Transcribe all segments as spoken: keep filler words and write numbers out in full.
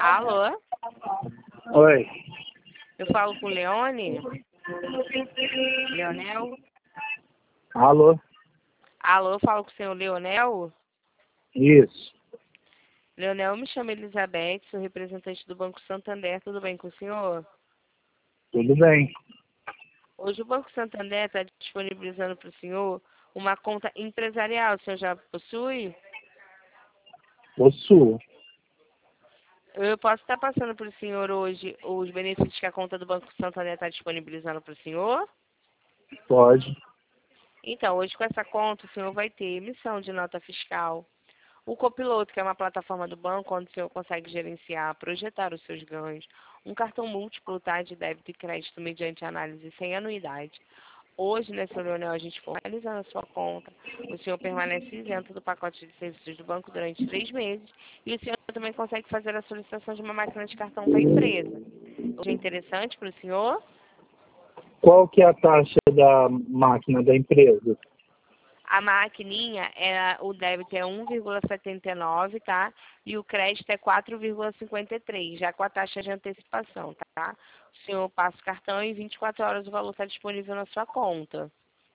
Alô? Oi. Eu falo com o Leone? Leonel? Alô? Alô, eu falo com o senhor Leonel? Isso. Leonel, me chamo Elizabeth, sou representante do Banco Santander. Tudo bem com o senhor? Tudo bem. Hoje o Banco Santander está disponibilizando para o senhor uma conta empresarial. O senhor já possui? Possuo. Eu posso estar passando para o senhor hoje os benefícios que a conta do Banco Santander está disponibilizando para o senhor? Pode. Então, hoje com essa conta o senhor vai ter emissão de nota fiscal, o Copiloto, que é uma plataforma do banco onde o senhor consegue gerenciar, projetar os seus ganhos, um cartão múltiplo, tá, de débito e crédito mediante análise sem anuidade. Hoje, né, senhor Leonel, a gente formalizando a sua conta, o senhor permanece isento do pacote de serviços do banco durante três meses e o senhor também consegue fazer a solicitação de uma máquina de cartão para a empresa. Hoje é interessante para o senhor? Qual que é a taxa da máquina da empresa? A maquininha, é, o débito é um vírgula setenta e nove, tá? E o crédito é quatro vírgula cinquenta e três, já com a taxa de antecipação, tá? O senhor passa o cartão e em vinte e quatro horas o valor está disponível na sua conta.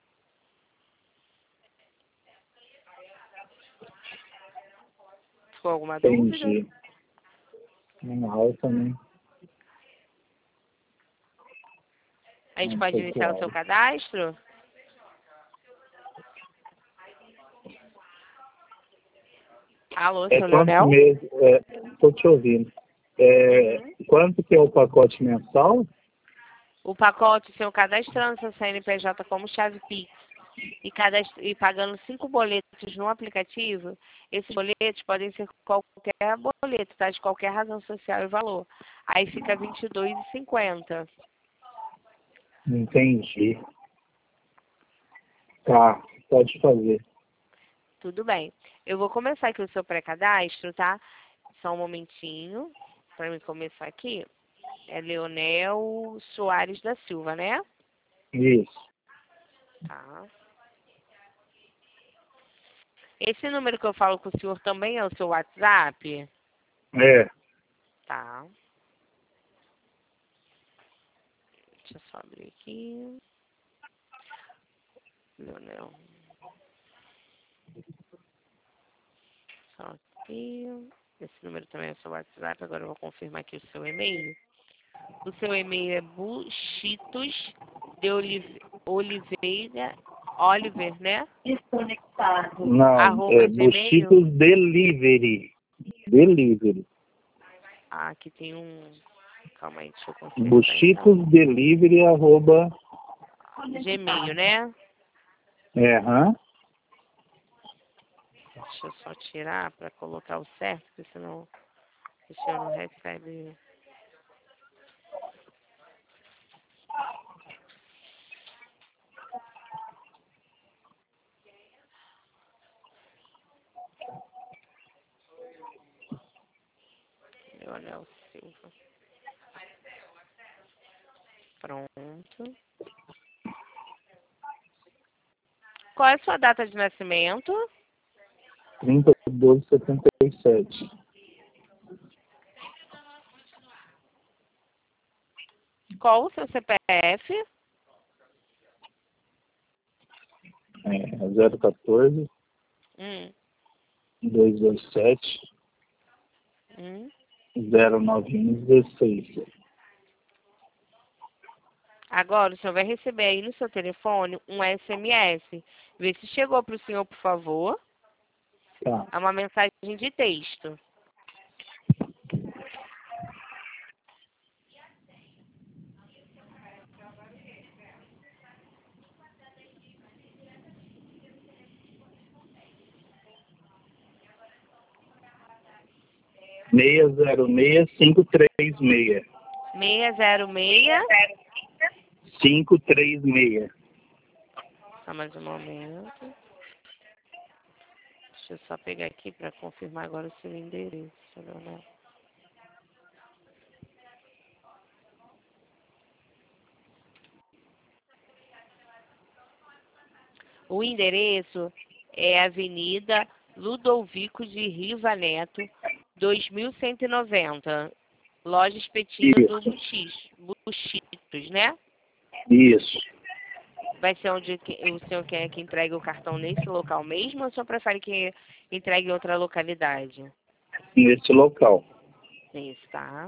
Ficou alguma dúvida? Entendi. Uma alta, né? A gente Um pode pouco iniciar o seu alta. cadastro? Alô, É seu quantos Leonel? meses? Estou te ouvindo. É, Uhum. quanto que é o pacote mensal? O pacote, o senhor cadastrando seu C N P J como chave Pix e, cadastro, e pagando cinco boletos no aplicativo, esses boletos podem ser qualquer boleto, tá? De qualquer razão social e valor. Aí fica vinte e dois reais e cinquenta. Entendi. Tá, pode fazer. Tudo bem. Eu vou começar aqui o seu pré-cadastro, tá? Só um momentinho para mim começar aqui. É Leonel Soares da Silva, né? Isso. Tá. Esse número que eu falo com o senhor também é o seu WhatsApp? É. Tá. Deixa eu só abrir aqui. Leonel. Só aqui. Esse número também é o seu WhatsApp. Agora eu vou confirmar aqui o seu e-mail. O seu e-mail é buchitos de Olive- Oliveira, Oliver, né? Não, Arroba é Gmail. Buchitos Delivery. Delivery. Ah, aqui tem um... Calma aí, deixa eu consertar então. Buchitos Delivery, arroba... Gmail, né? É, hã? Deixa eu só tirar para colocar o certo, porque senão o senhor não recebe. Leonel Silva. Pronto. Qual é a sua data de nascimento? trinta de doze de setenta e sete. Qual o seu C P F? É, zero quatorze, Hum, dois dois sete, hum. zero nove um dezesseis. Agora o senhor vai receber aí no seu telefone um S M S. Vê se chegou para o senhor, por favor. Tá. É uma mensagem de texto. seis zero seis, cinco três seis. seis zero seis. cinco três seis. Só mais um momento. Deixa eu só pegar aqui para confirmar agora o seu endereço, Leonel. O endereço é Avenida Ludovico de Riva Neto, dois mil cento e noventa, Loja Espetinho do Isso. Buchis, Buchitos, né? Isso. Vai ser onde que- o senhor quer que entregue o cartão nesse local mesmo ou o senhor prefere que entregue em outra localidade? Nesse local. Isso, tá.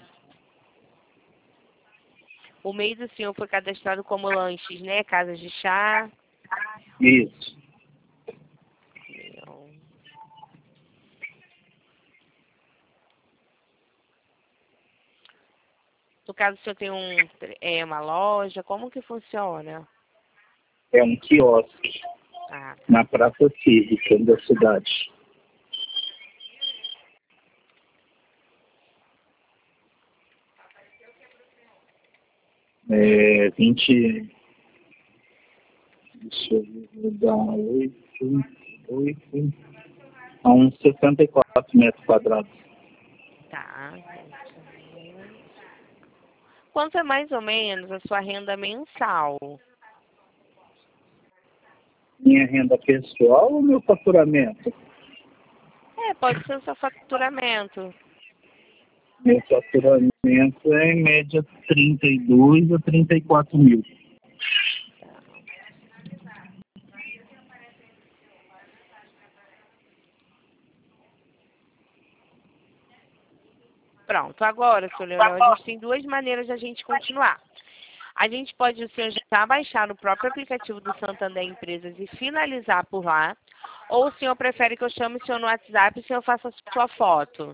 O meio do senhor foi cadastrado como lanches, né? Casas de chá. Isso. Meu. No caso, o senhor tem um, é, uma loja, como que funciona? É um quiosque Ah, tá. na Praça Cívica da cidade. É vinte. Deixa eu ver, vou dar oito, oito, a uns sessenta e quatro metros quadrados. Tá. Quanto é mais ou menos a sua renda mensal? Minha renda pessoal ou meu faturamento? É, pode ser o seu faturamento. Meu faturamento é em média trinta e dois a trinta e quatro mil. Pronto, agora, senhor Leonel, a gente tem duas maneiras de a gente continuar. A gente pode, o senhor já baixar no próprio aplicativo do Santander Empresas e finalizar por lá, ou o senhor prefere que eu chame o senhor no WhatsApp e o senhor faça a sua foto?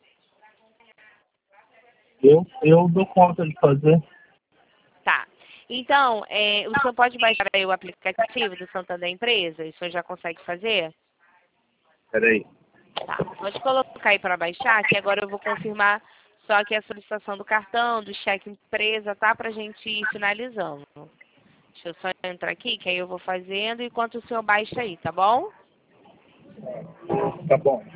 Eu, eu dou conta de fazer. Tá. Então, é, o senhor pode baixar aí o aplicativo do Santander Empresas? O senhor já consegue fazer? Peraí. Tá. Pode colocar aí para baixar, que agora eu vou confirmar só que a solicitação do cartão, do cheque empresa, tá? Pra gente ir finalizando. Deixa eu só entrar aqui, que aí eu vou fazendo enquanto o senhor baixa aí, tá bom? Tá bom.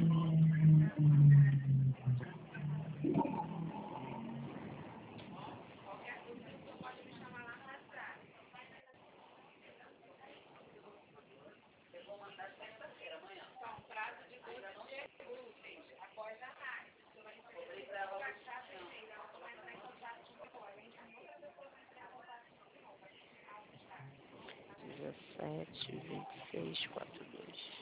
dezessete, vinte e seis, quarenta e dois.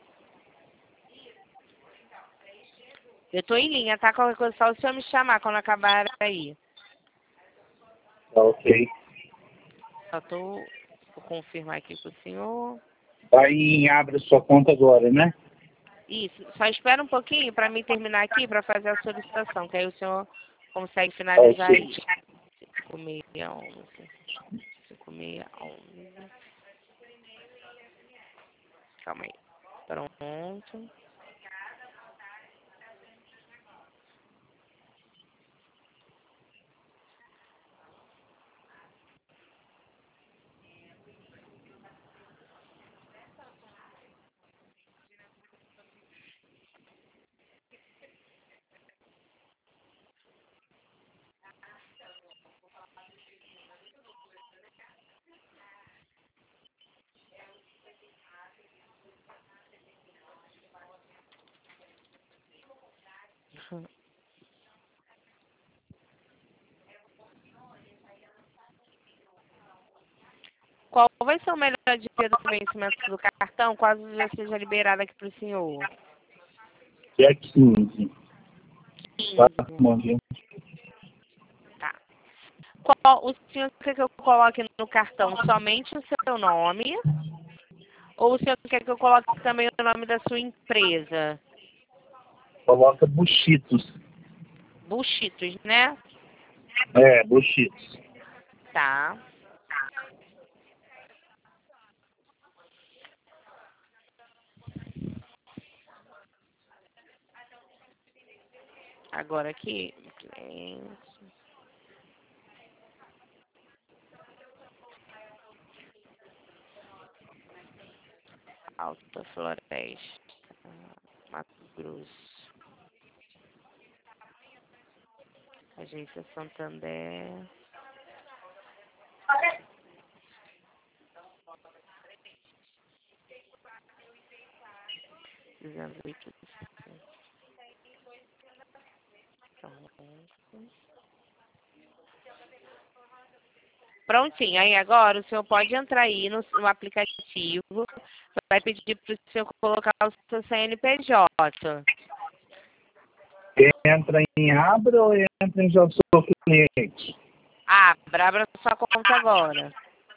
Eu tô em linha, tá? Qualquer coisa, só o senhor me chamar quando acabar aí. Tá ok. Só tô... Vou confirmar aqui com o senhor. Aí abre sua conta agora, né? Isso, só espera um pouquinho para mim terminar aqui para fazer a solicitação, que aí o senhor consegue Tá finalizar ok. aí. cinco seis onze. cinco seis onze. Calma aí. Pronto. Qual vai ser o melhor dia do vencimento do cartão, caso já seja liberado aqui para o senhor? Dia quinze. Tá quinze. bom, viu? Tá. Qual, o senhor quer que eu coloque no cartão somente o seu nome? Ou o senhor quer que eu coloque também o nome da sua empresa? Coloca buchitos. Buchitos, né? É, buchitos. Tá. Agora aqui, cliente, Alta Floresta, Mato Grosso, Agência Santander, dizendo oito. Prontinho. Aí agora o senhor pode entrar aí no, no aplicativo. Vai pedir para o senhor colocar o seu C N P J. Entra em Abra ou entra em Já Sou Cliente? Abra, abra sua conta agora.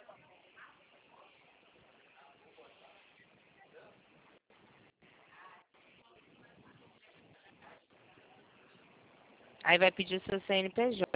Aí vai pedir o seu C N P J.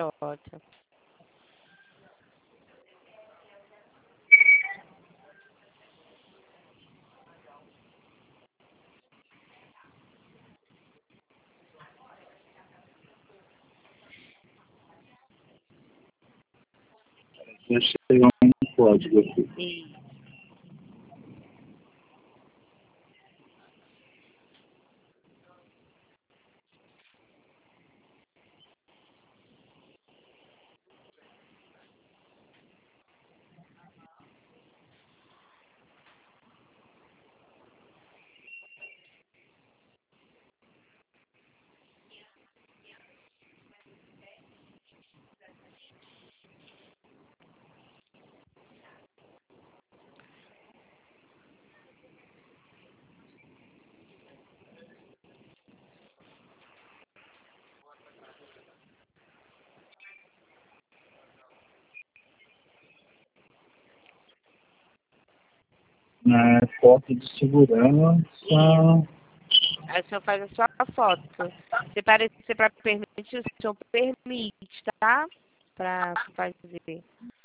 Já chegou um código aqui. E Na foto de segurança. aí o senhor faz a sua foto. Se parecer para permitir, o senhor permite, tá? Para fazer.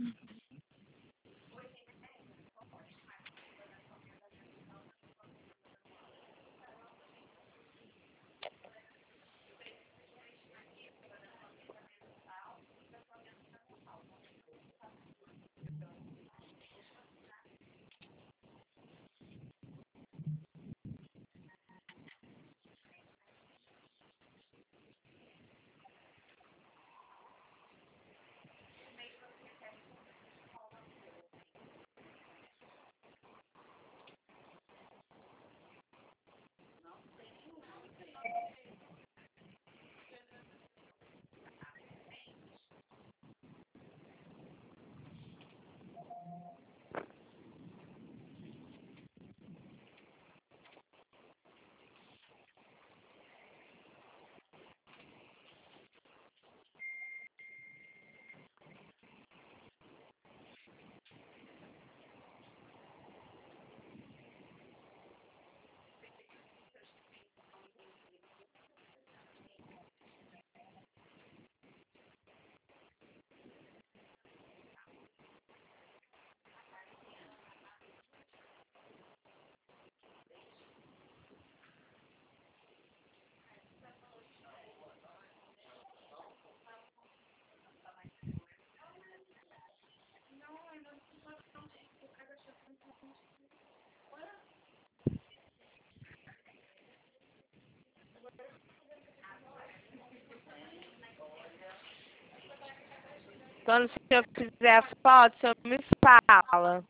Quando o senhor fizer a foto, o senhor me fala.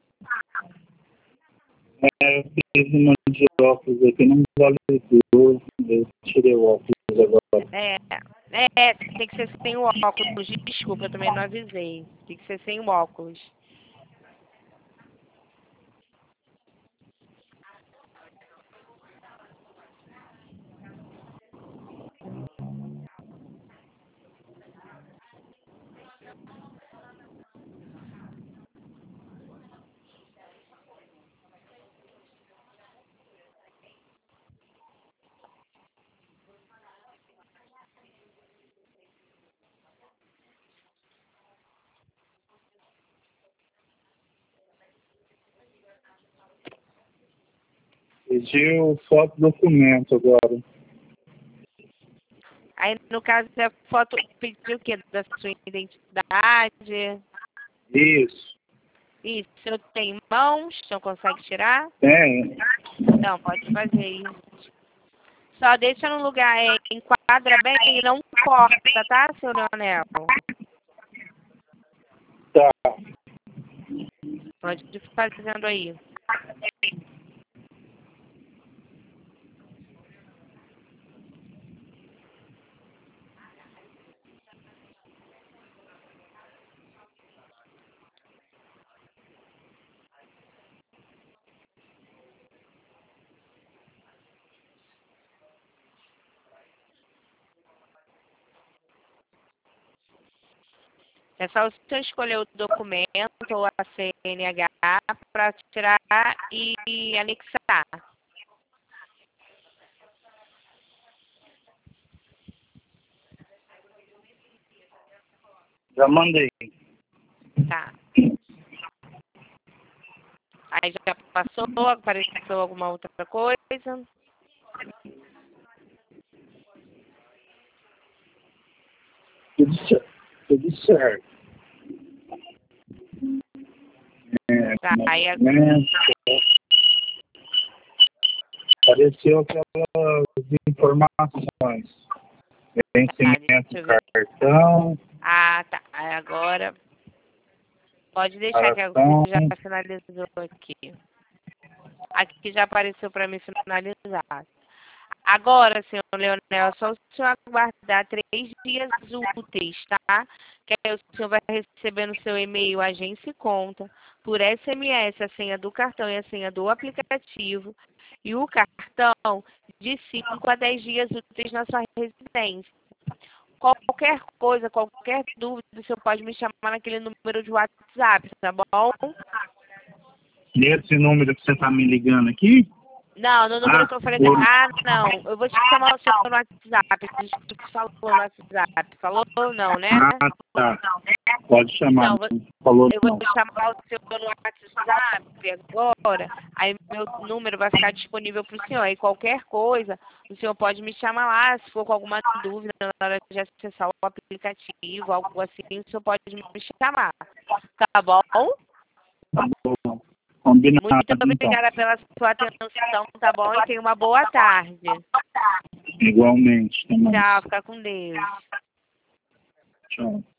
É, eu fiz uma de óculos aqui, não validou. Eu tirei o óculos agora. É, é, tem que ser sem o óculos. Desculpa, eu também não avisei. Tem que ser sem o óculos. Pediu foto do documento agora. Aí, no caso, a foto pediu o quê? Da sua identidade? Isso. Isso. O senhor tem mãos? O senhor consegue tirar? Tem. Não, pode fazer isso. Só deixa no lugar, é, enquadra bem e não corta, tá, seu Leonel? Tá. Pode ir fazendo aí. É só o senhor escolher o documento ou a C N H para tirar e anexar. Já mandei. Tá. Aí já passou, apareceu alguma outra coisa? Tudo certo. Tudo certo. É, Tá, aí a- né? Apareceu aquelas informações. Vencimento deixa eu do ver. cartão, Ah, tá. Aí agora pode deixar que eu cartão, já finalizou aqui. Aqui já apareceu para mim finalizar. Agora, senhor Leonel, é só o senhor aguardar três dias úteis, tá? Que aí o senhor vai receber no seu e-mail agência e conta, por S M S, a senha do cartão e a senha do aplicativo, e o cartão de cinco a dez dias úteis na sua residência. Qualquer coisa, qualquer dúvida, o senhor pode me chamar naquele número de WhatsApp, tá bom? nesse número que você está me ligando aqui, Não, no número ah, que eu falei. vou- Ah, não. Eu vou te chamar o senhor no WhatsApp. A gente falou no WhatsApp. Falou não, né? ah, tá, pode chamar, Então, não falou eu vou não. te chamar o senhor no WhatsApp agora. Aí meu número vai ficar disponível para o senhor. Aí qualquer coisa, o senhor pode me chamar lá. Se for com alguma dúvida na hora de acessar o aplicativo, algo assim, o senhor pode me chamar. Tá bom? Tá bom, combinado Muito então, obrigada pela sua atenção, tá bom? E tenha uma boa tarde. igualmente, também. Tchau, fica com Deus. Tchau.